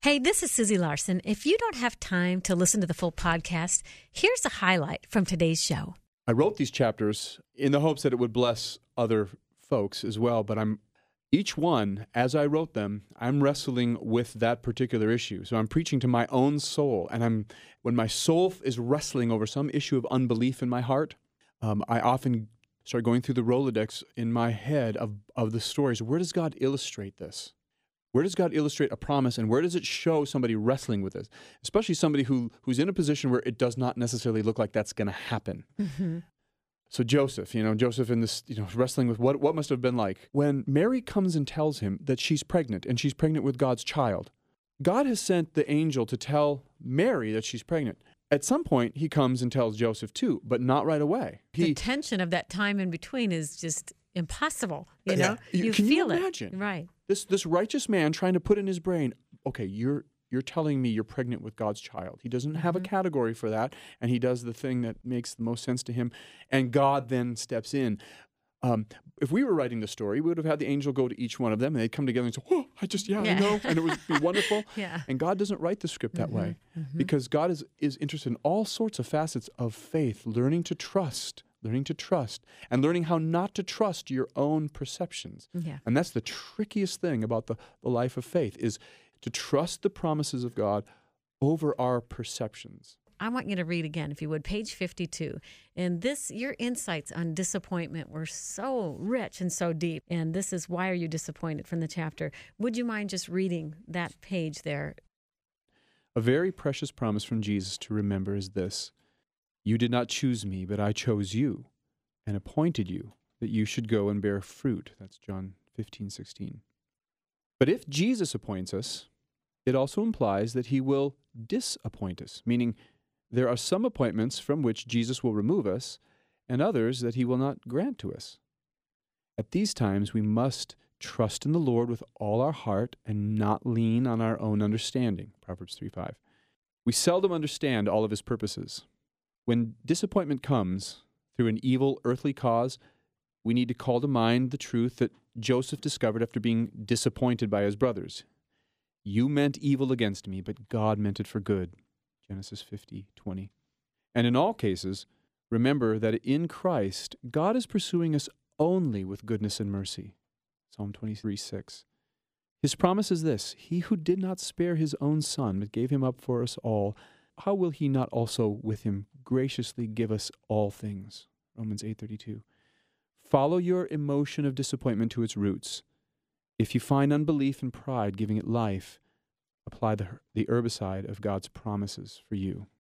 Hey, this is Susie Larson. If you don't have time to listen to the full podcast, here's a highlight from today's show. I wrote these chapters in the hopes that it would bless other folks as well, but each one, as I wrote them, I'm wrestling with that particular issue. So I'm preaching to my own soul, and when my soul is wrestling over some issue of unbelief in my heart, I often start going through the Rolodex in my head of the stories. Where does God illustrate this? Where does God illustrate a promise, and where does it show somebody wrestling with this? Especially somebody who's in a position where it does not necessarily look like that's going to happen. Mm-hmm. So Joseph in this, wrestling with what must have been like. When Mary comes and tells him that she's pregnant, and she's pregnant with God's child, God has sent the angel to tell Mary that she's pregnant. At some point, he comes and tells Joseph too, but not right away. The tension of that time in between is just impossible, you know? Yeah. You Can feel you it. imagine? Right. This righteous man trying to put in his brain, okay, you're telling me you're pregnant with God's child. He doesn't have a category for that, and he does the thing that makes the most sense to him, and God then steps in. If we were writing the story, we would have had the angel go to each one of them, and they'd come together and say, oh, I know, and it would be wonderful. Yeah. And God doesn't write the script that way, because God is interested in all sorts of facets of faith, learning to trust, and learning how not to trust your own perceptions. Yeah. And that's the trickiest thing about the life of faith, is to trust the promises of God over our perceptions. I want you to read again, if you would, page 52. And your insights on disappointment were so rich and so deep. And this is Why Are You Disappointed from the chapter. Would you mind just reading that page there? A very precious promise from Jesus to remember is this: you did not choose me, but I chose you and appointed you that you should go and bear fruit. That's John 15:16. But if Jesus appoints us, it also implies that he will disappoint us, meaning there are some appointments from which Jesus will remove us, and others that he will not grant to us. At these times, we must trust in the Lord with all our heart and not lean on our own understanding. Proverbs 3:5. We seldom understand all of his purposes. When disappointment comes through an evil earthly cause, we need to call to mind the truth that Joseph discovered after being disappointed by his brothers. You meant evil against me, but God meant it for good. Genesis 50:20. And in all cases, remember that in Christ, God is pursuing us only with goodness and mercy. Psalm 23:6. His promise is this: he who did not spare his own son, but gave him up for us all, how will he not also with him graciously give us all things? Romans 8:32. Follow your emotion of disappointment to its roots. If you find unbelief and pride giving it life, apply the herbicide of God's promises for you.